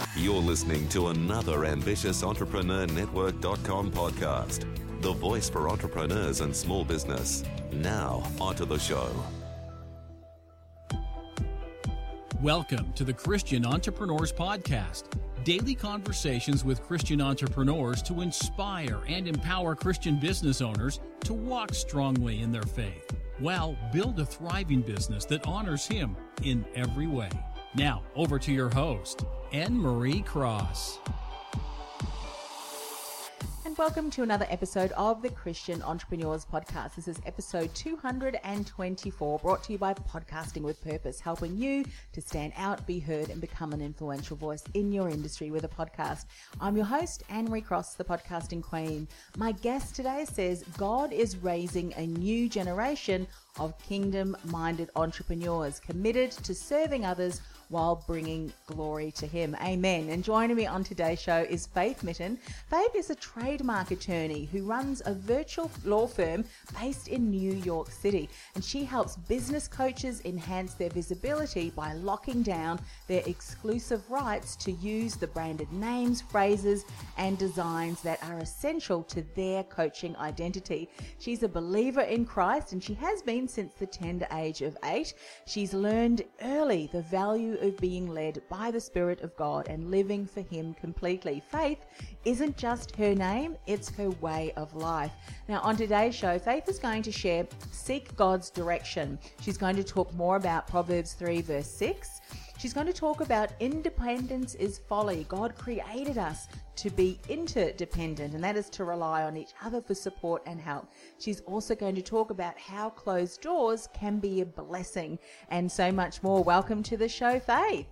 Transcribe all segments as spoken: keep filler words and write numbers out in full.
You're listening to another ambitious entrepreneur network dot com podcast, the voice for entrepreneurs and small business. Now, onto the show. Welcome to the Christian Entrepreneurs Podcast, daily conversations with Christian entrepreneurs to inspire and empower Christian business owners to walk strongly in their faith, while build a thriving business that honors Him in every way. Now, over to your host, Anne Marie Cross. And welcome to another episode of the Christian Entrepreneurs Podcast. This is episode two hundred twenty-four, brought to you by Podcasting with Purpose, helping you to stand out, be heard, and become an influential voice in your industry with a podcast. I'm your host, Anne Marie Cross, the podcasting queen. My guest today says God is raising a new generation of kingdom-minded entrepreneurs committed to serving others while bringing glory to Him. Amen. And joining me on today's show is Faith Mitten. Faith is a trademark attorney who runs a virtual law firm based in New York City. And she helps business coaches enhance their visibility by locking down their exclusive rights to use the branded names, phrases, and designs that are essential to their coaching identity. She's a believer in Christ, and she has been since the tender age of eight. She's learned early the value of being led by the Spirit of God and living for Him completely. Faith isn't just her name, it's her way of life. Now, on today's show, Faith is going to share Seek God's Direction. She's going to talk more about Proverbs three verse six. She's going to talk about independence is folly. God created us to be interdependent, and that is to rely on each other for support and help. She's also going to talk about how closed doors can be a blessing, and so much more. Welcome to the show, Faith.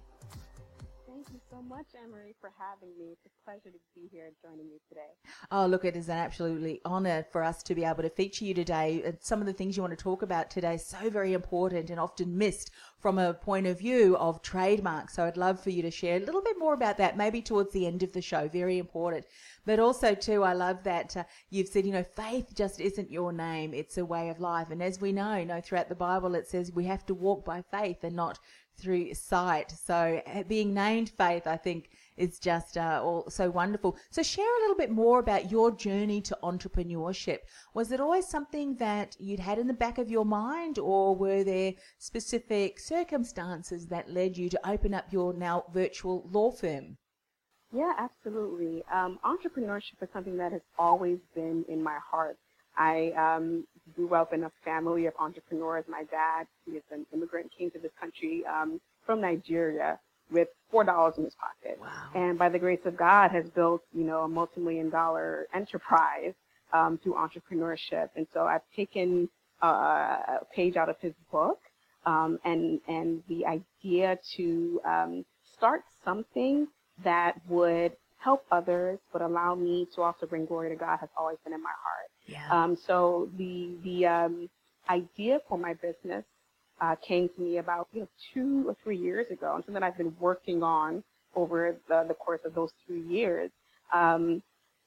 Thank you so much, Anne-Marie, for having me. It's a pleasure to be here and joining you today. Oh, look, it is an absolutely honor for us to be able to feature you today. Some of the things you want to talk about today are so very important and often missed from a point of view of trademarks. So I'd love for you to share a little bit more about that, maybe towards the end of the show. Very important. But also, too, I love that uh, you've said, you know, faith just isn't your name. It's a way of life. And as we know, you know, throughout the Bible, it says we have to walk by faith and not through sight. So being named Faith, I think, is just uh, all so wonderful. So share a little bit more about your journey to entrepreneurship. Was it always something that you'd had in the back of your mind, or were there specific circumstances that led you to open up your now virtual law firm? Yeah, absolutely. Um, entrepreneurship is something that has always been in my heart. I um, grew up in a family of entrepreneurs. My dad, he is an immigrant, came to this country um, from Nigeria with four dollars in his pocket. Wow. And by the grace of God has built, you know, a multi-million dollar enterprise um, through entrepreneurship. And so I've taken uh, a page out of his book um, and, and the idea to um, start something that would help others but allow me to also bring glory to God has always been in my heart. Yeah. Um, so the the um, idea for my business uh, came to me about you know two or three years ago, and something I've been working on over the, the course of those three years. Um,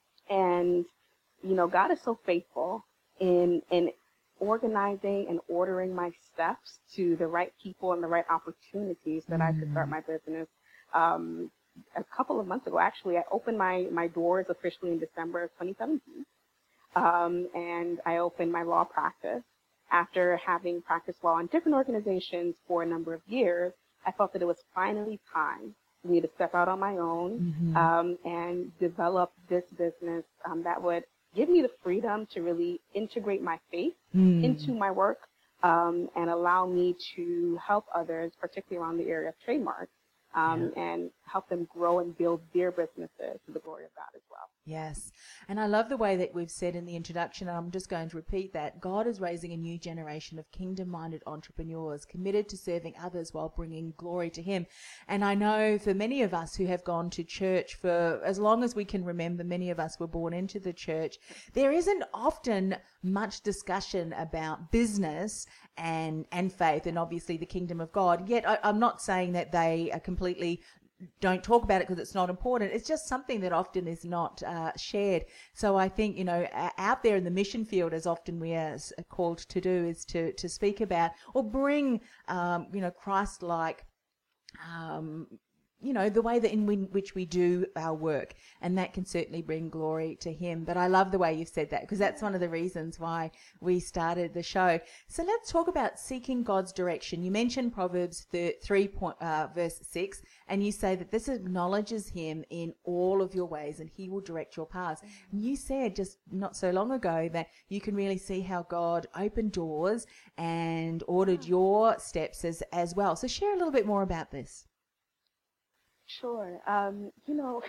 and you know, God is so faithful in in organizing and ordering my steps to the right people and the right opportunities that mm. I could start my business. Um, a couple of months ago, actually, I opened my my doors officially in December of twenty seventeen. Um, and I opened my law practice. After having practiced law in different organizations for a number of years, I felt that it was finally time for me to step out on my own mm-hmm. um, and develop this business um, that would give me the freedom to really integrate my faith mm. into my work um, and allow me to help others, particularly around the area of trademarks, um, yeah. and help them grow and build their businesses to the glory of God as well. Yes. And I love the way that we've said in the introduction, and I'm just going to repeat that, God is raising a new generation of kingdom-minded entrepreneurs committed to serving others while bringing glory to Him. And I know for many of us who have gone to church for as long as we can remember, many of us were born into the church, there isn't often much discussion about business and, and faith and obviously the kingdom of God. Yet I, I'm not saying that they are completely don't talk about it because it's not important. It's just something that often is not uh, shared. So I think, you know, out there in the mission field, as often we are called to do, is to, to speak about or bring, um, you know, Christ-like um, you know, the way that in which we do our work, and that can certainly bring glory to him. But I love the way you've said that, because that's one of the reasons why we started the show. So let's talk about seeking God's direction. You mentioned Proverbs three, point, uh, verse six, and you say that this acknowledges him in all of your ways and he will direct your paths. And you said just not so long ago that you can really see how God opened doors and ordered your steps as, as well. So share a little bit more about this. Sure. Um, you know,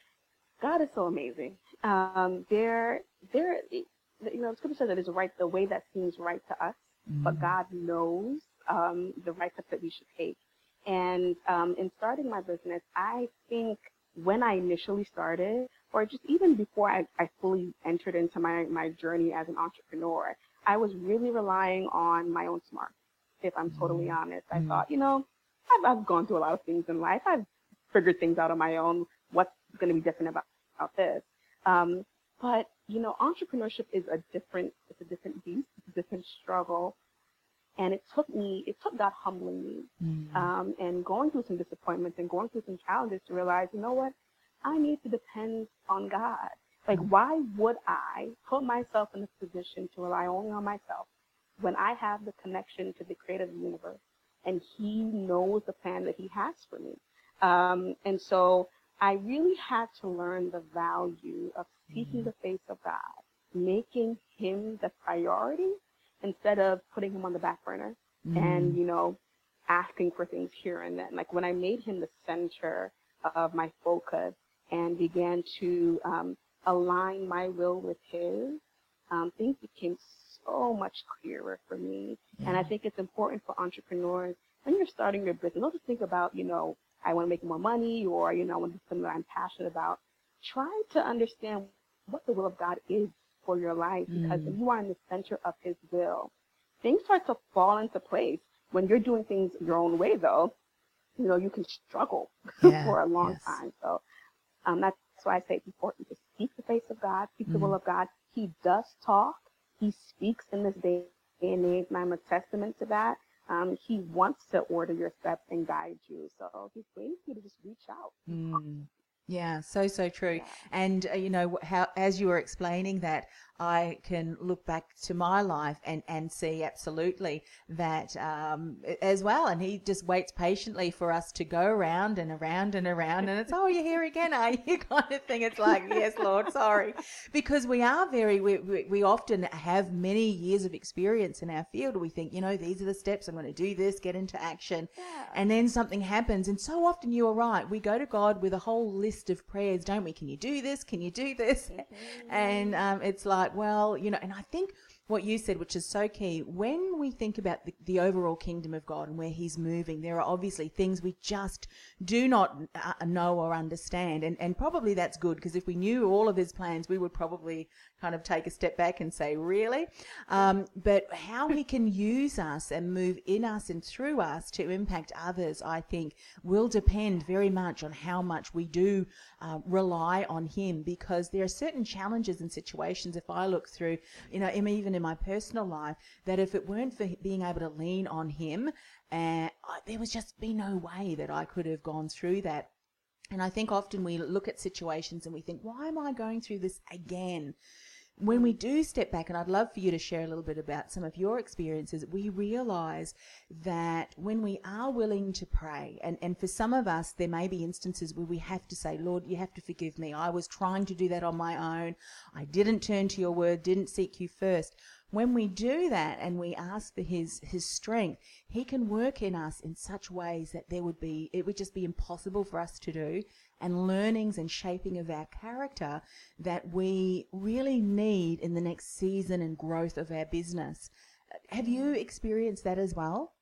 God is so amazing. Um, there, there, you know, the scripture says that it's right the way that seems right to us, mm-hmm. but God knows um, the right steps that we should take. And um, in starting my business, I think when I initially started, or just even before I, I fully entered into my, my journey as an entrepreneur, I was really relying on my own smarts, if I'm totally honest. I mm-hmm. thought, you know, I've, I've gone through a lot of things in life. I've figured things out on my own. What's going to be different about, about this? Um, but, you know, entrepreneurship is a different, it's a different beast, it's a different struggle. And it took me, it took God humbling me mm-hmm. um, and going through some disappointments and going through some challenges to realize, you know what, I need to depend on God. Like, mm-hmm. why would I put myself in a position to rely only on myself when I have the connection to the creator of the universe and he knows the plan that he has for me? Um, and so I really had to learn the value of seeking mm-hmm. the face of God, making him the priority instead of putting him on the back burner mm-hmm. and, you know, asking for things here and then. Like when I made him the center of my focus and began to um, align my will with his, um, things became so much clearer for me. Yeah. And I think it's important for entrepreneurs, when you're starting your business, don't just think about, you know, I want to make more money, or, you know, I want to do something that I'm passionate about. Try to understand what the will of God is for your life, because mm. when you are in the center of his will, things start to fall into place. When you're doing things your own way, though, you know, you can struggle yeah, for a long yes. time. So um, that's why I say it's important to seek the face of God, seek mm. the will of God. He does talk. He speaks in this day and age, and I'm a testament to that. Um, he wants to order your steps and guide you. So he's waiting for you to just reach out. Mm. Yeah, so, so true. Yeah. And, uh, you know, how as you were explaining that, I can look back to my life and, and see absolutely that um, as well. And he just waits patiently for us to go around and around and around. And it's, oh, you're here again, are you? Kind of thing. It's like, yes, Lord, sorry. Because we are very, we, we, we often have many years of experience in our field. We think, you know, these are the steps. I'm going to do this, get into action. Yeah. And then something happens. And so often you are right. We go to God with a whole list of prayers, don't we? Can you do this? Can you do this? Mm-hmm. And um, it's like, well, you know, and I think what you said, which is so key, when we think about the, the overall kingdom of God and where he's moving, there are obviously things we just do not uh, know or understand. And, and probably that's good, because if we knew all of his plans, we would probably kind of take a step back and say, really? Um, but how he can use us and move in us and through us to impact others, I think, will depend very much on how much we do uh, rely on him, because there are certain challenges and situations, if I look through, you know, even in my personal life, that if it weren't for being able to lean on him, uh, I, there was just be no way that I could have gone through that. And I think often we look at situations and we think, why am I going through this again? When we do step back, and I'd love for you to share a little bit about some of your experiences, we realize that when we are willing to pray, and, and for some of us, there may be instances where we have to say, Lord, you have to forgive me. I was trying to do that on my own. I didn't turn to your word, didn't seek you first. When we do that and we ask for his, his strength, he can work in us in such ways that there would be, it would just be impossible for us to do, and learnings and shaping of our character that we really need in the next season and growth of our business. Have you experienced that as well?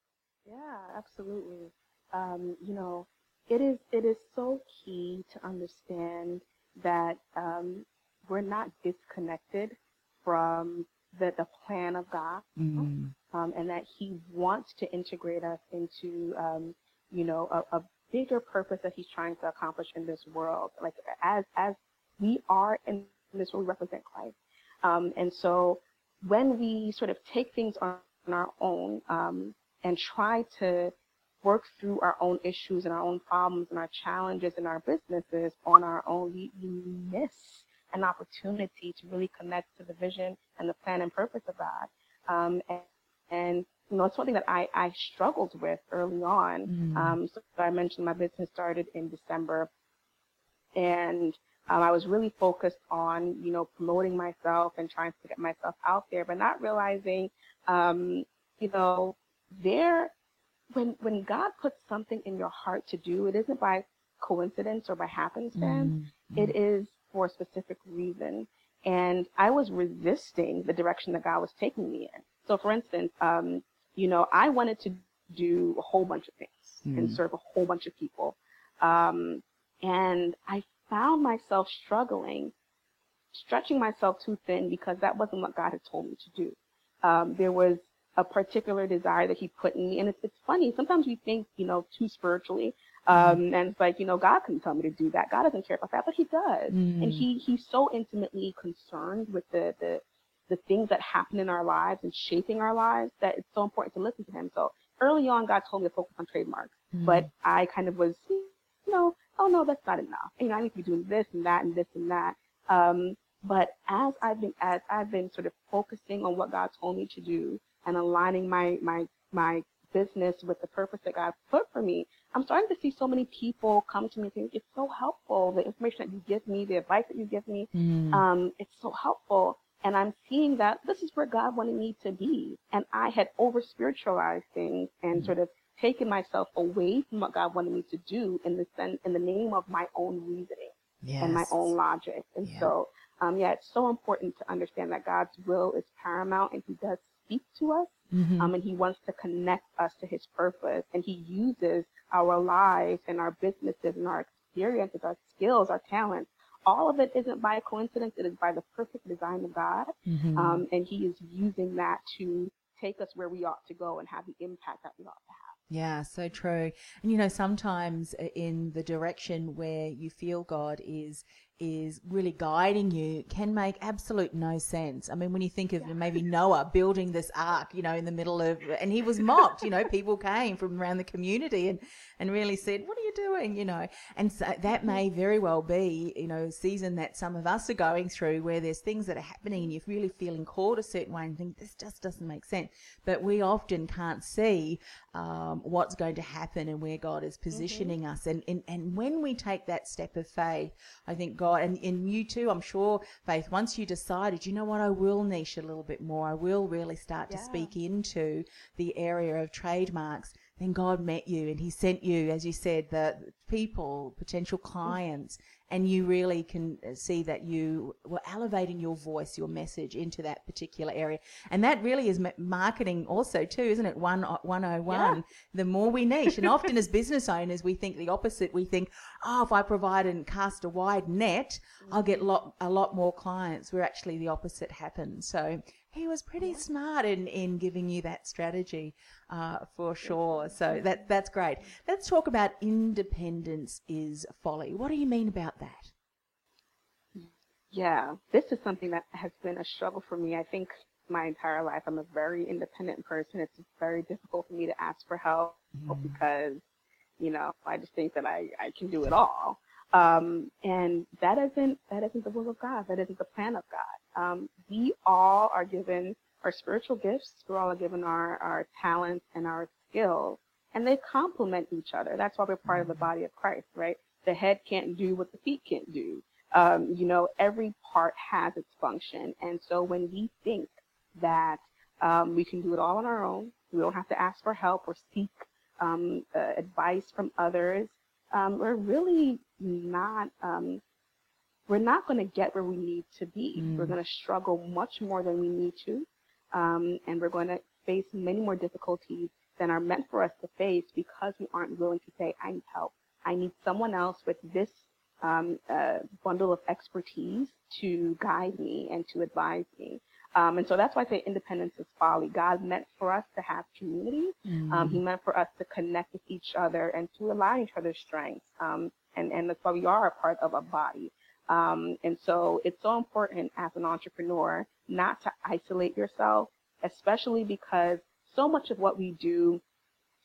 Yeah, absolutely. Um, you know, it is, it is so key to understand that um, we're not disconnected from the, the plan of God, mm. um, and that he wants to integrate us into, um, you know, a, a bigger purpose that he's trying to accomplish in this world. Like as as we are in this world, we represent Christ. Um, and so when we sort of take things on our own um, and try to work through our own issues and our own problems and our challenges in our businesses on our own, we, we miss an opportunity to really connect to the vision and the plan and purpose of God. Um, and, and, you know, it's something that I, I struggled with early on. Mm. Um, so I mentioned my business started in December, and um, I was really focused on, you know, promoting myself and trying to get myself out there, but not realizing, um, you know, there, when when God puts something in your heart to do, it isn't by coincidence or by happenstance. Mm. It is for a specific reason. And I was resisting the direction that God was taking me in. So, for instance, um, you know, I wanted to do a whole bunch of things Mm. and serve a whole bunch of people. Um, and I found myself struggling, stretching myself too thin because that wasn't what God had told me to do. Um, there was a particular desire that he put in me. And it's, it's funny. Sometimes we think, you know, too spiritually. Um, and it's like, you know, God couldn't tell me to do that. God doesn't care about that, but he does. Mm. And he, he's so intimately concerned with the, the, the things that happen in our lives and shaping our lives that it's so important to listen to him. So early on, God told me to focus on trademarks, Mm. but I kind of was, you know, oh no, that's not enough. You know, I need to be doing this and that and this and that. Um, but as I've been, as I've been sort of focusing on what God told me to do and aligning my, my, my business with the purpose that God put for me, I'm starting to see so many people come to me and say, it's so helpful. The information that you give me, the advice that you give me, Mm. um, it's so helpful. And I'm seeing that this is where God wanted me to be. And I had over spiritualized things and Mm. sort of taken myself away from what God wanted me to do in the sense, in the name of my own reasoning Yes. and my own logic. And Yeah. so, um, yeah, it's so important to understand that God's will is paramount and he does speak to us. Mhm. Um, and he wants to connect us to his purpose. And he uses our lives and our businesses and our experiences, our skills, our talents. All of it isn't by coincidence. It is by the perfect design of God. Mhm. Um, and he is using that to take us where we ought to go and have the impact that we ought to have. Yeah, so true. And you know, sometimes in the direction where you feel God is is really guiding you can make absolute no sense. I mean, when you think of Yeah. maybe Noah building this ark, you know, in the middle of, and he was mocked, you know, people came from around the community and, and really said, what are you doing, you know? And so that may very well be, you know, a season that some of us are going through where there's things that are happening and you're really feeling called a certain way and think, this just doesn't make sense. But we often can't see um, what's going to happen and where God is positioning mm-hmm. us. And, and, and when we take that step of faith, I think God, and, and you too, I'm sure, Faith, once you decided, you know what, I will niche a little bit more, I will really start yeah. to speak into the area of trademarks, then God met you and he sent you, as you said, the people, potential clients, and you really can see that you were elevating your voice, your message into that particular area. And that really is marketing also too, isn't it? one oh one. Yeah. The more we niche. And often as business owners, we think the opposite. We think, oh, if I provide and cast a wide net, mm-hmm. I'll get lot, a lot more clients, where actually the opposite happens. So he was pretty yeah. smart in, in giving you that strategy, uh, for sure. So that that's great. Let's talk about independence is folly. What do you mean about that? Yeah, this is something that has been a struggle for me. I think my entire life, I'm a very independent person. It's very difficult for me to ask for help mm. because, you know, I just think that I, I can do it all. Um, and that isn't, that isn't the will of God. That isn't the plan of God. Um, we all are given our spiritual gifts. We're all given our, our talents and our skills, and they complement each other. That's why we're part of the body of Christ, right? The head can't do what the feet can't do. Um, you know, every part has its function. And so when we think that um, we can do it all on our own, we don't have to ask for help or seek um, uh, advice from others, um, we're really not, um, we're not going to get where we need to be. Mm. We're going to struggle much more than we need to. Um, and we're going to face many more difficulties than are meant for us to face because we aren't willing to say, I need help. I need someone else with this um, uh, bundle of expertise to guide me and to advise me. Um, and so that's why I say independence is folly. God meant for us to have community. Mm-hmm. Um, he meant for us to connect with each other and to align each other's strengths. Um, and, and that's why we are a part of a body. Um, and so it's so important as an entrepreneur not to isolate yourself, especially because so much of what we do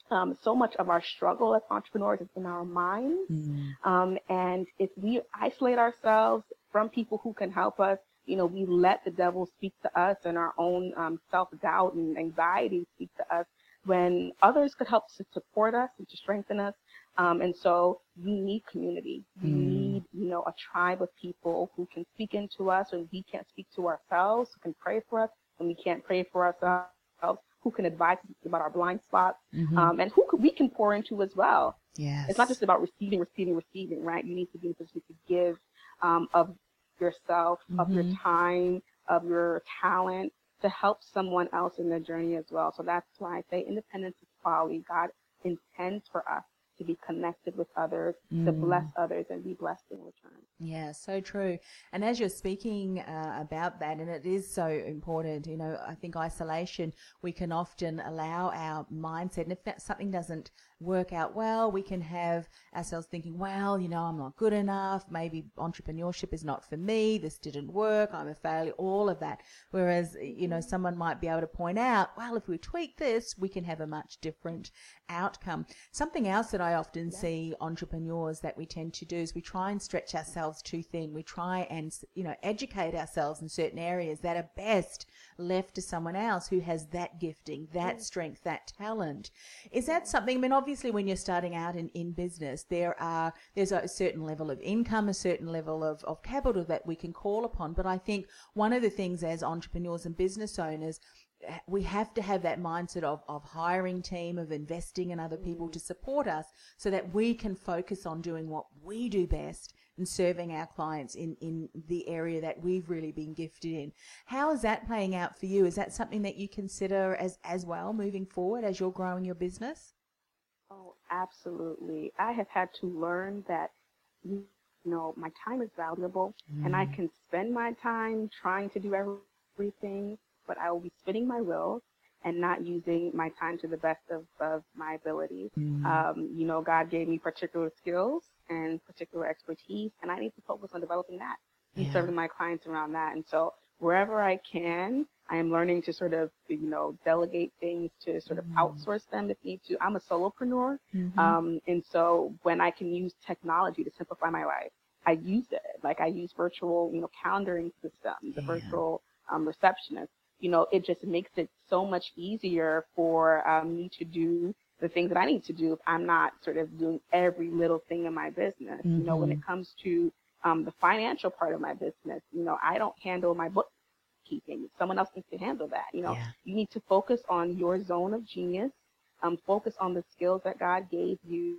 Um, so much of our struggle as entrepreneurs is in our minds. Mm. Um, and if we isolate ourselves from people who can help us, you know, we let the devil speak to us and our own um, self-doubt and anxiety speak to us when others could help to support us and to strengthen us. Um, and so we need community. We Mm. need, you know, a tribe of people who can speak into us when we can't speak to ourselves, who can pray for us when we can't pray for ourselves, who can advise us about our blind spots, Mm-hmm. um, and who could, we can pour into as well. Yes. It's not just about receiving, receiving, receiving, right? You need to be in a position to give um, of yourself, mm-hmm. of your time, of your talent to help someone else in their journey as well. So that's why I say independence is folly. God intends for us to be connected with others, mm. to bless others and be blessed in return. Yeah, so true. And as you're speaking uh, about that, and it is so important, you know, I think isolation, we can often allow our mindset, and if that, something doesn't work out well, we can have ourselves thinking, well, you know, I'm not good enough, maybe entrepreneurship is not for me, this didn't work, I'm a failure, all of that. Whereas, you know, someone might be able to point out, well, if we tweak this, we can have a much different outcome. Something else that I often yeah. see entrepreneurs that we tend to do is we try and stretch ourselves too thin. We try and, you know, educate ourselves in certain areas that are best left to someone else who has that gifting, that strength, that talent. Is that something, I mean, obviously when you're starting out in, in business, there are, there's a certain level of income, a certain level of, of capital that we can call upon. But I think one of the things as entrepreneurs and business owners, we have to have that mindset of, of hiring team, of investing in other people to support us so that we can focus on doing what we do best and serving our clients in, in the area that we've really been gifted in. How is that playing out for you? Is that something that you consider as, as well moving forward as you're growing your business? Oh, absolutely. I have had to learn that, you know, my time is valuable mm. and I can spend my time trying to do everything, but I will be spinning my wheels and not using my time to the best of, of my abilities. Mm. Um, you know, God gave me particular skills and particular expertise, and I need to focus on developing that and yeah. serving my clients around that. And so wherever I can, I am learning to sort of, you know, delegate things, to sort of mm. outsource them if need to. I'm a solopreneur, mm-hmm. um, and so when I can use technology to simplify my life, I use it. Like I use virtual, you know, calendaring systems, the yeah. virtual um, receptionist. You know, it just makes it so much easier for um, me to do the things that I need to do if I'm not sort of doing every little thing in my business. Mm-hmm. You know, when it comes to um, the financial part of my business, you know, I don't handle my bookkeeping. Someone else needs to handle that. You know, yeah. you need to focus on your zone of genius, um, focus on the skills that God gave you,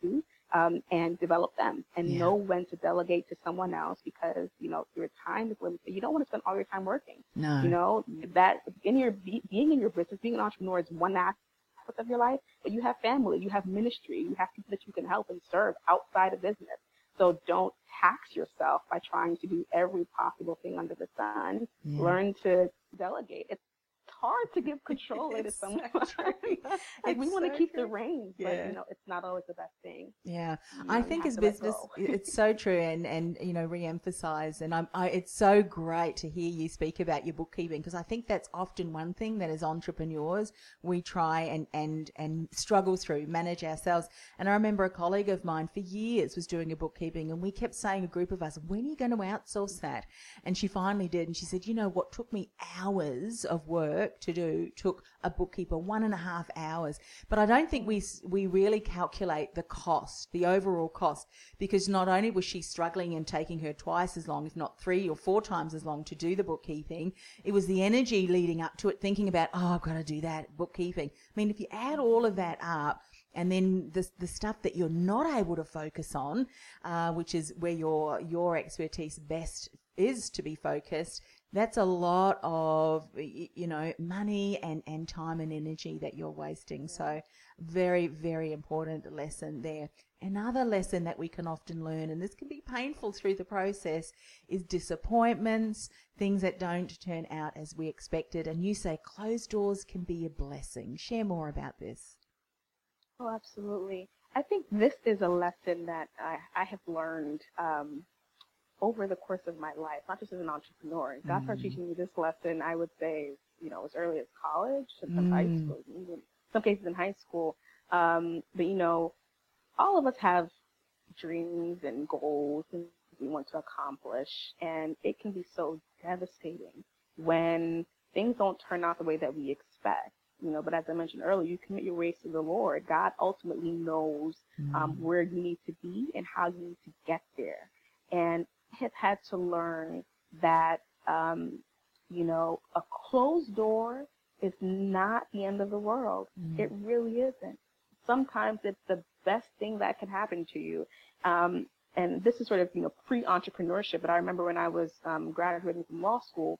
um, and develop them, and yeah. know when to delegate to someone else, because, you know, your time is limited. You don't want to spend all your time working. No. You know, that in your being in your business, being an entrepreneur is one aspect of your life, but you have family, you have ministry, you have people that you can help and serve outside of business. So don't tax yourself by trying to do every possible thing under the sun. Yeah. Learn to delegate. It's hard to give control to someone. So like we want to so keep true. the reins, yeah. but you know, it's not always the best thing. Yeah, you I know, think as business, it's so true, and and you know, re-emphasize. And I'm, I, it's so great to hear you speak about your bookkeeping, because I think that's often one thing that as entrepreneurs we try and and and struggle through, manage ourselves. And I remember a colleague of mine for years was doing a bookkeeping, and we kept saying, a group of us, when are you going to outsource that? And she finally did, and she said, you know, what took me hours of work to do took a bookkeeper one and a half hours. But I don't think we we really calculate the cost, the overall cost, because not only was she struggling and taking her twice as long, if not three or four times as long to do the bookkeeping, it was the energy leading up to it, thinking about, oh, I've got to do that bookkeeping. I mean, if you add all of that up, and then the the stuff that you're not able to focus on, uh, which is where your your expertise best is to be focused, that's a lot of, you know, money and, and time and energy that you're wasting. So very, very important lesson there. Another lesson that we can often learn, and this can be painful through the process, is disappointments, things that don't turn out as we expected. And you say closed doors can be a blessing. Share more about this. Oh, absolutely. I think this is a lesson that I, I have learned um, over the course of my life, not just as an entrepreneur. God mm. started teaching me this lesson, I would say, you know, as early as college, sometimes mm. high school, even some cases in high school. Um, but, you know, all of us have dreams and goals and we want to accomplish, and it can be so devastating when things don't turn out the way that we expect. You know, but as I mentioned earlier, you commit your ways to the Lord. God ultimately knows um, where you need to be and how you need to get there. And I have had to learn that, um, you know, a closed door is not the end of the world. Mm. It really isn't. Sometimes it's the best thing that can happen to you. Um, and this is sort of, you know, pre-entrepreneurship. But I remember when I was um, graduating from law school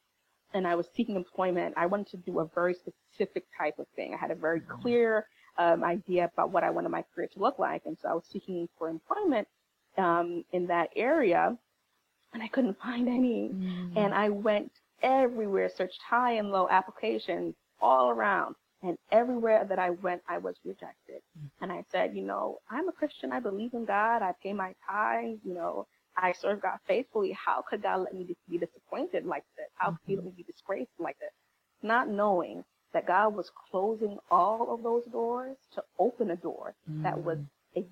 and I was seeking employment, I wanted to do a very specific type of thing. I had a very clear um, idea about what I wanted my career to look like. And so I was seeking for employment um, in that area, and I couldn't find any. Mm. And I went everywhere, searched high and low applications all around. And everywhere that I went, I was rejected. Mm. And I said, you know, I'm a Christian. I believe in God. I pay my tithes. You know, I serve God faithfully. How could God let me be disappointed like this? How could He let me be disgraced like this? Not knowing that God was closing all of those doors to open a door mm. that was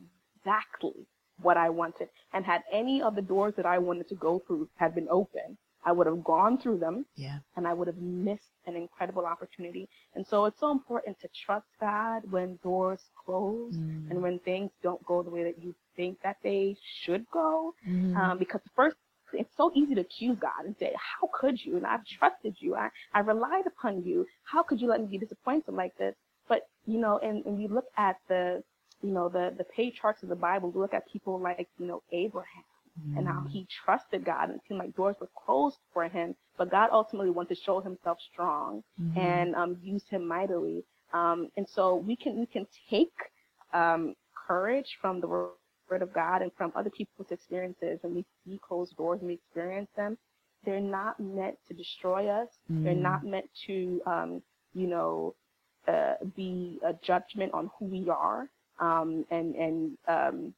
exactly what I wanted. And had any of the doors that I wanted to go through had been open, I would have gone through them, yeah. and I would have missed an incredible opportunity. And so it's so important to trust God when doors close mm. and when things don't go the way that you think that they should go. Mm. Um, because first, it's so easy to accuse God and say, how could you? And I've trusted you. I, I relied upon you. How could you let me be disappointed like this? But, you know, and, and you look at the, you know, the, the patriarchs of the Bible, you look at people like, you know, Abraham. Mm. And how he trusted God, and it seemed like doors were closed for him, but God ultimately wanted to show himself strong mm-hmm. and um, use him mightily. Um, and so we can we can take um, courage from the Word of God and from other people's experiences. When we see closed doors and we experience them, they're not meant to destroy us. Mm. They're not meant to, um, you know, uh, be a judgment on who we are um, and and um,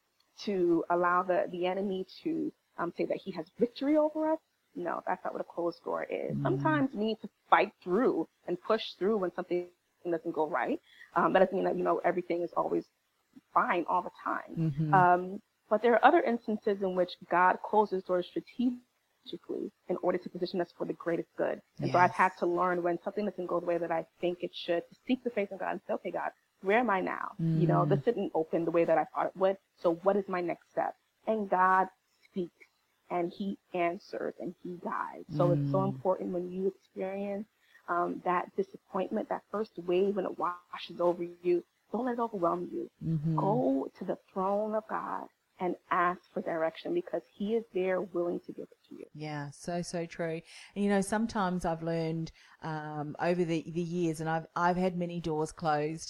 to allow the, the enemy to um, say that he has victory over us. No, that's not what a closed door is. Mm. Sometimes we need to fight through and push through when something doesn't go right. Um, that doesn't mean that, you know, everything is always fine all the time. Mm-hmm. Um, but there are other instances in which God closes doors strategically in order to position us for the greatest good. And yes. so I've had to learn when something doesn't go the way that I think it should, to seek the face of God and say, okay, God, where am I now? Mm. You know, this didn't open the way that I thought it would. So what is my next step? And God speaks and he answers and he guides. So mm. it's so important when you experience um, that disappointment, that first wave when it washes over you, don't let it overwhelm you. Mm-hmm. Go to the throne of God and ask for direction because he is there willing to give it to you. Yeah, so, so true. And, you know, sometimes I've learned um, over the, the years, and I've I've had many doors closed,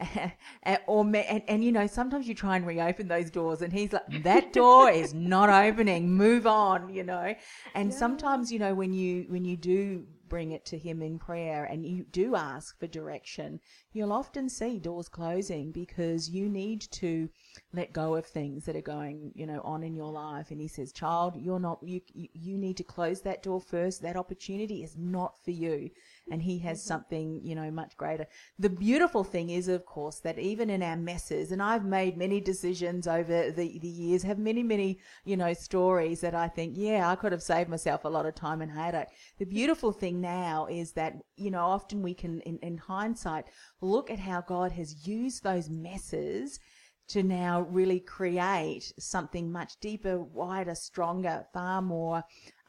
and, or and, and, you know, sometimes you try and reopen those doors and he's like, that door is not opening, move on, you know. And yeah. sometimes, you know, when you when you do bring it to him in prayer and you do ask for direction, you'll often see doors closing because you need to let go of things that are going, you know, on in your life. And he says, child, you're not, you, you need to close that door first. That opportunity is not for you. And he has something, you know, much greater. The beautiful thing is, of course, that even in our messes, and I've made many decisions over the, the years, have many, many, you know, stories that I think, yeah, I could have saved myself a lot of time and headache. The beautiful thing now is that, you know, often we can, in, in hindsight, look at how God has used those messes to now really create something much deeper, wider, stronger, far more,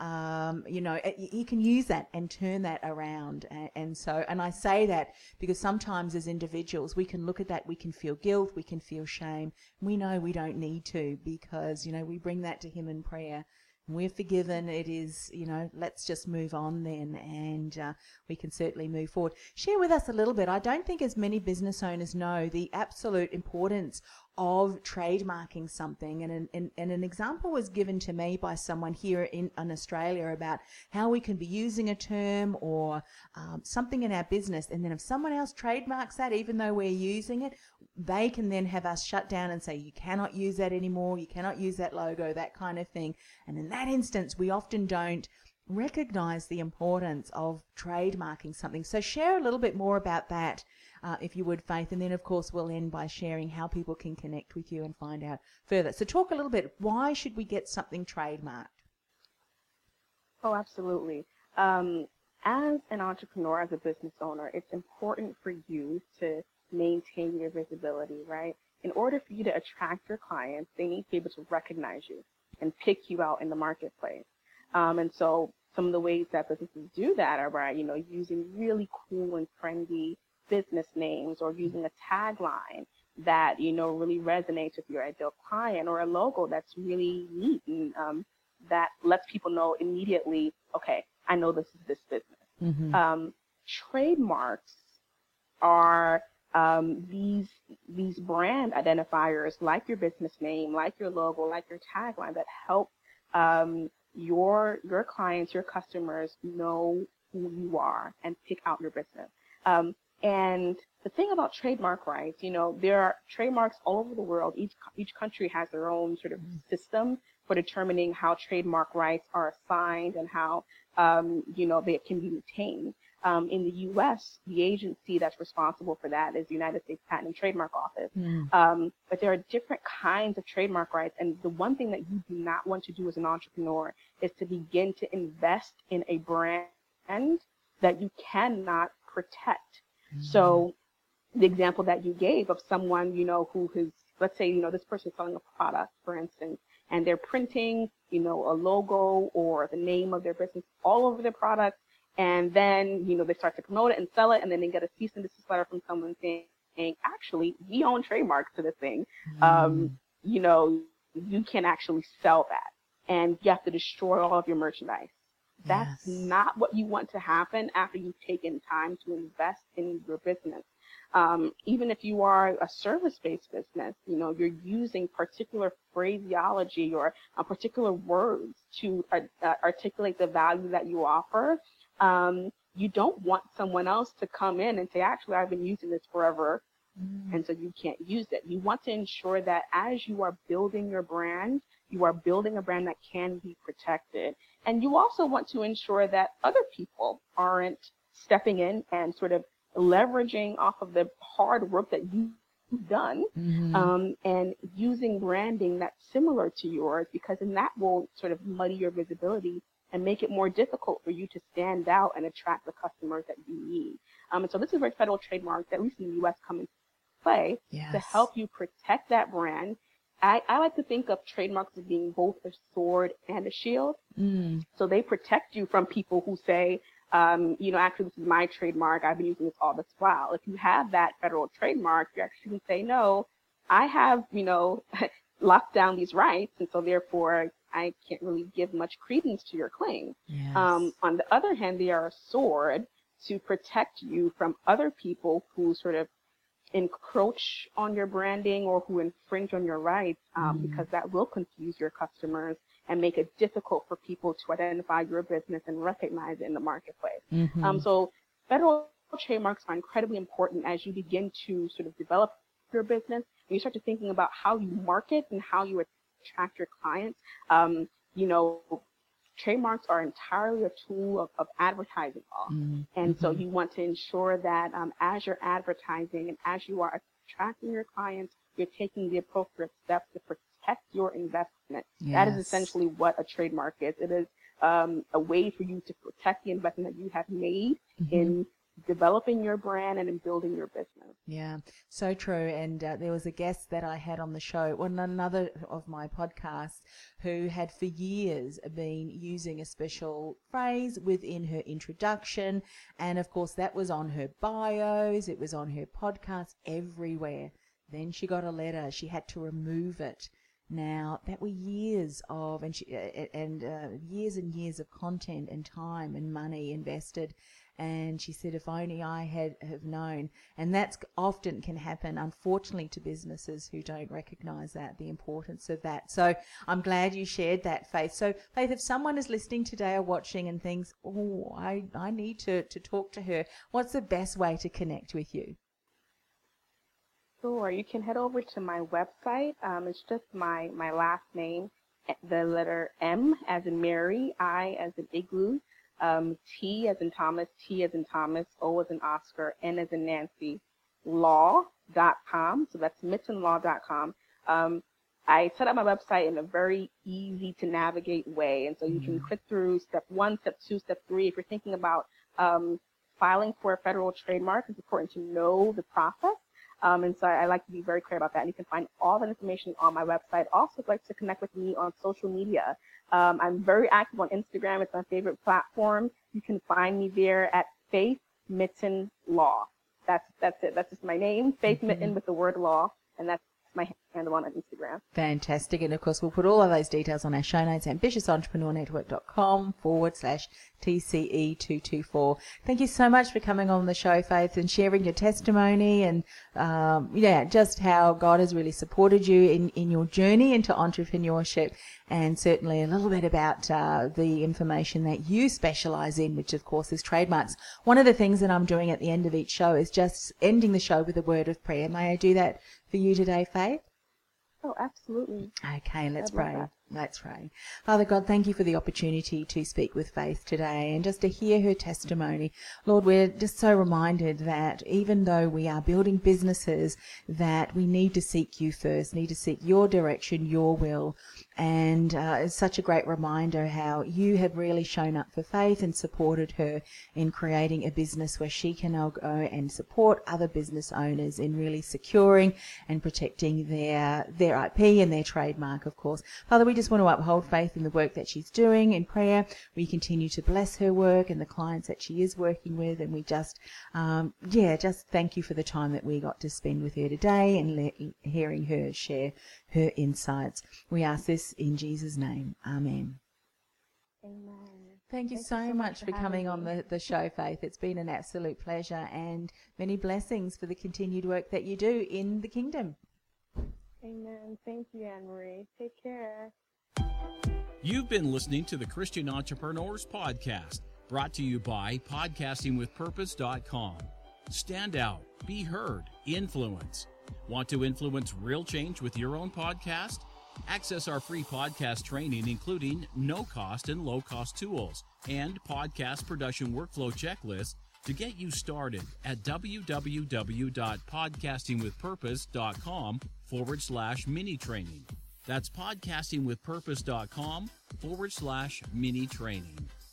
um, you know, you can use that and turn that around. And, and so, and I say that because sometimes as individuals, we can look at that, we can feel guilt, we can feel shame. We know we don't need to because, you know, we bring that to him in prayer. We're forgiven. It is, you know, let's just move on then, and uh, we can certainly move forward. Share with us a little bit. I don't think as many business owners know the absolute importance of trademarking something. And an, and, and an example was given to me by someone here in, in Australia about how we can be using a term or um, something in our business. And then if someone else trademarks that, even though we're using it, they can then have us shut down and say, you cannot use that anymore. You cannot use that logo, that kind of thing. And in that instance, we often don't recognize the importance of trademarking something. So share a little bit more about that, uh, if you would, Faith, and then of course we'll end by sharing how people can connect with you and find out further. So talk a little bit, why should we get something trademarked? Oh, absolutely. Um, as an entrepreneur, as a business owner, it's important for you to maintain your visibility, right? In order for you to attract your clients, they need to be able to recognize you and pick you out in the marketplace. Um, and so some of the ways that businesses do that are by, you know, using really cool and trendy business names, or using a tagline that, you know, really resonates with your ideal client, or a logo that's really neat and um, that lets people know immediately, okay, I know this is this business. Mm-hmm. Um, trademarks are um, these these brand identifiers, like your business name, like your logo, like your tagline, that help um, your your clients, your customers know who you are and pick out your business. Um, and the thing about trademark rights, you know, there are trademarks all over the world. Each each country has their own sort of system for determining how trademark rights are assigned and how, um, you know, they can be retained. Um, in the U S, the agency that's responsible for that is the United States Patent and Trademark Office. Mm. Um, but there are different kinds of trademark rights. And the one thing that you do not want to do as an entrepreneur is to begin to invest in a brand that you cannot protect. Mm. So the example that you gave of someone, you know, who has, let's say, you know, this person is selling a product, for instance, and they're printing, you know, a logo or the name of their business all over their product. And then, you know, they start to promote it and sell it, and then they get a cease and desist letter from someone saying, actually, we own trademarks to this thing. Mm. Um, you know, you can actually sell that, and you have to destroy all of your merchandise. That's yes. not what you want to happen after you've taken time to invest in your business. Um, even if you are a service-based business, you know, you're using particular phraseology or uh, particular words to uh, articulate the value that you offer. Um, you don't want someone else to come in and say, actually, I've been using this forever, mm. and so you can't use it. You want to ensure that as you are building your brand, you are building a brand that can be protected. And you also want to ensure that other people aren't stepping in and sort of leveraging off of the hard work that you've done, mm-hmm. um, and using branding that's similar to yours, because then that will sort of muddy your visibility and make it more difficult for you to stand out and attract the customers that you need. Um, and so this is where federal trademarks, at least in the U S, come into play yes. to help you protect that brand. I, I like to think of trademarks as being both a sword and a shield. Mm. So they protect you from people who say, um, you know, actually, this is my trademark. I've been using this all this while. If you have that federal trademark, you actually can say, no, I have, you know, locked down these rights, and so therefore I can't really give much credence to your claim. Yes. Um, on the other hand, they are a sword to protect you from other people who sort of encroach on your branding or who infringe on your rights, um, mm. because that will confuse your customers and make it difficult for people to identify your business and recognize it in the marketplace. Mm-hmm. Um, so federal trademarks are incredibly important as you begin to sort of develop your business, and you start to thinking about how you market and how you attract your clients. Um, you know, trademarks are entirely a tool of, of advertising law. Mm-hmm. And so you want to ensure that um, as you're advertising and as you are attracting your clients, you're taking the appropriate steps to protect your investment. Yes. That is essentially what a trademark is. It is um, a way for you to protect the investment that you have made mm-hmm. in developing your brand and in building your business. Yeah, so true. And uh, there was a guest that I had on the show, on another of my podcasts, who had for years been using a special phrase within her introduction. And of course, that was on her bios, it was on her podcast, everywhere. Then she got a letter. She had to remove it. Now, that were years of, and, she, uh, and uh, years and years of content and time and money invested. And she said, if only I had have known. And that's often can happen, unfortunately, to businesses who don't recognize that, the importance of that. So I'm glad you shared that, Faith. So, Faith, if someone is listening today or watching and thinks, oh, I, I need to, to talk to her, what's the best way to connect with you? Sure. You can head over to my website. Um, it's just my, my last name, the letter M as in Mary, I as in Igloo, um, T as in Thomas, T as in Thomas, O as in Oscar, N as in Nancy, law dot com. So that's mitten law dot com. Um, I set up my website in a very easy to navigate way. And so you can click through step one, step two, step three. If you're thinking about um, filing for a federal trademark, it's important to know the process. Um, and so I, I like to be very clear about that. And you can find all that information on my website. Also, I'd like to connect with me on social media. Um, I'm very active on Instagram. It's my favorite platform. You can find me there at Faith Mitten Law. That's that's it. That's just my name, Faith mm-hmm. Mitten with the word law, and that's my handle on Instagram. Fantastic. And of course, we'll put all of those details on our show notes, ambitious entrepreneur network dot com forward slash T C E two two four. Thank you so much for coming on the show, Faith, and sharing your testimony and, um, yeah, just how God has really supported you in, in your journey into entrepreneurship, and certainly a little bit about uh, the information that you specialize in, which of course is trademarks. One of the things that I'm doing at the end of each show is just ending the show with a word of prayer. May I do that for you today, Faith? Oh, absolutely. Okay, let's I'd love pray. that. Let's pray. Father God, thank you for the opportunity to speak with Faith today and just to hear her testimony. Lord, we're just so reminded that even though we are building businesses, that we need to seek you first, need to seek your direction, your will. And uh, it's such a great reminder how you have really shown up for Faith and supported her in creating a business where she can now go and support other business owners in really securing and protecting their their I P and their trademark, of course. Father, we just want to uphold Faith in the work that she's doing in prayer. We continue to bless her work and the clients that she is working with, and we just, um, yeah, just thank you for the time that we got to spend with her today and le- hearing her share her insights. We ask this in Jesus' name. Amen. Amen. Thank you Thank so, you so much much for for coming on having the, the show, Faith. It's been an absolute pleasure, and many blessings for the continued work that you do in the kingdom. Amen. Thank you, Anne-Marie. Take care. You've been listening to the Christian Entrepreneurs Podcast, brought to you by podcasting with purpose dot com. Stand out, be heard, influence. Want to influence real change with your own podcast? Access our free podcast training, including no-cost and low-cost tools and podcast production workflow checklists to get you started at w w w dot podcasting with purpose dot com forward slash mini training. That's podcasting with purpose dot com forward slash mini training.